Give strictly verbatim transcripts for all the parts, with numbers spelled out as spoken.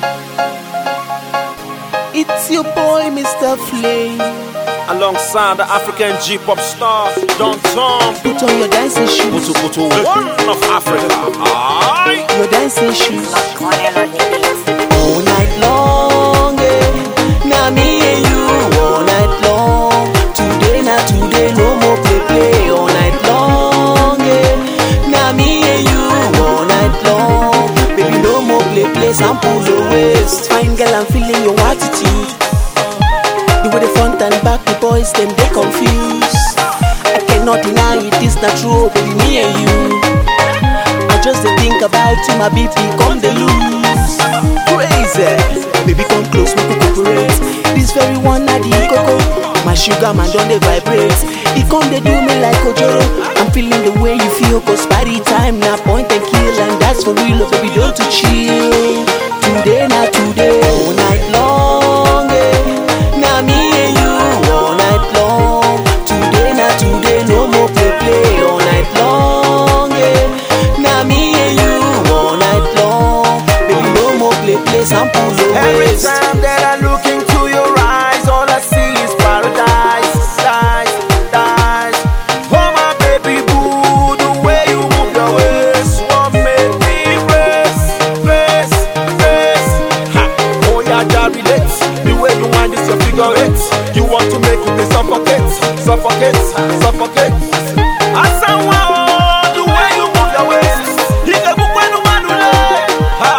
It's your boy, Mister Flame, alongside the African G-pop star Don Tom. Put on your dancing shoes. Putu Putu, one of Africa. Aye. Your dancing shoes. All night long, eh. Now me and you all night long. Today, now today, no more play play. All night long, eh. Now me and you all night long. Baby, no more play play. Sample the waist. Fine girl, I'm feeling your attitude. The way the front and back, the boys, them they confused. I cannot deny it, it's not true, baby, me and you. I just dey think about you, my B P come the lose. Crazy, baby come close, make we cooperate. This very one na the coco, my sugar man don dey vibrate. He come dey do me like Ojoro. I'm feeling the way you feel, cause party time na point and kill, and that's for real, oh, baby don't to chill. Today na today, all night long, eh. Now me and you all night long. Today na today, no more play play. All night long, yeah. Now me and you all night long. Baby, no more play play. Sample the Every waist. time that I look into your eyes, all I see is paradise, dies, dies. Oh my baby boo, the way you move your waist, what made me press, press, press. Ha. Oh yeah, that relates. The way you wind this your figure eight, you want to make me suffocate, suffocate, suffocate. I said wow, the way you move your waist, you can move when you want to lay. Ha.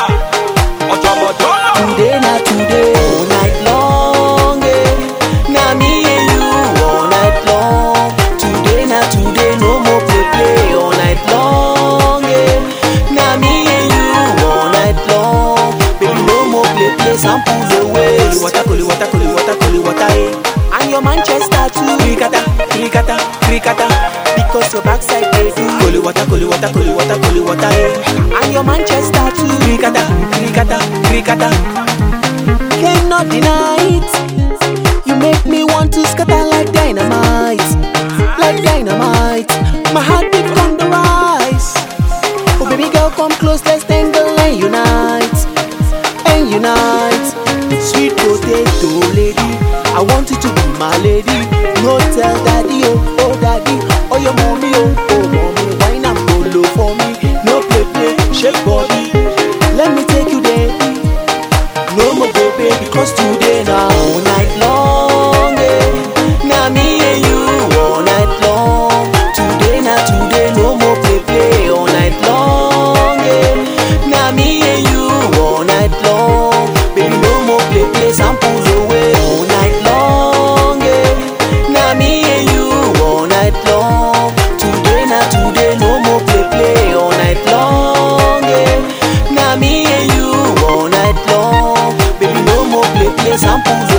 Today na today, all night long, eh. Now me and you all night long. Today na today, no more play play. All night long, eh. Now me and you all night long. Baby, no more play play. Sample the waist. Water, koli water, koli water, koli water, eh. And your Manchester too. Krikata, krikata, krikata. Because your backside they do. Koli water, koli water, koli water, koli water, eh. And your Manchester too. Krikata, krikata, krikata. Cannot deny it. You make me want to scatter like dynamite, like dynamite. My heart beat on the rise. Oh baby girl, come close, let's tangle and unite, and unite. Sweet potato lady, I want you to be my lady. No tell daddy, oh, oh daddy, oh your mommy, oh, oh mommy. Wine and polo for me, no play play, shake body. Let me take you there. No more baby, because today now all night long, eh. Now me and you all night long. Today now today, no more play play. All night long, eh. Now me and you all night long. Baby, no more play play. Sample the way all night long, eh. Now me and you all night long. Today now today, no more play play. All night long, eh. Now me and you all night long. Baby, no more play play. Sample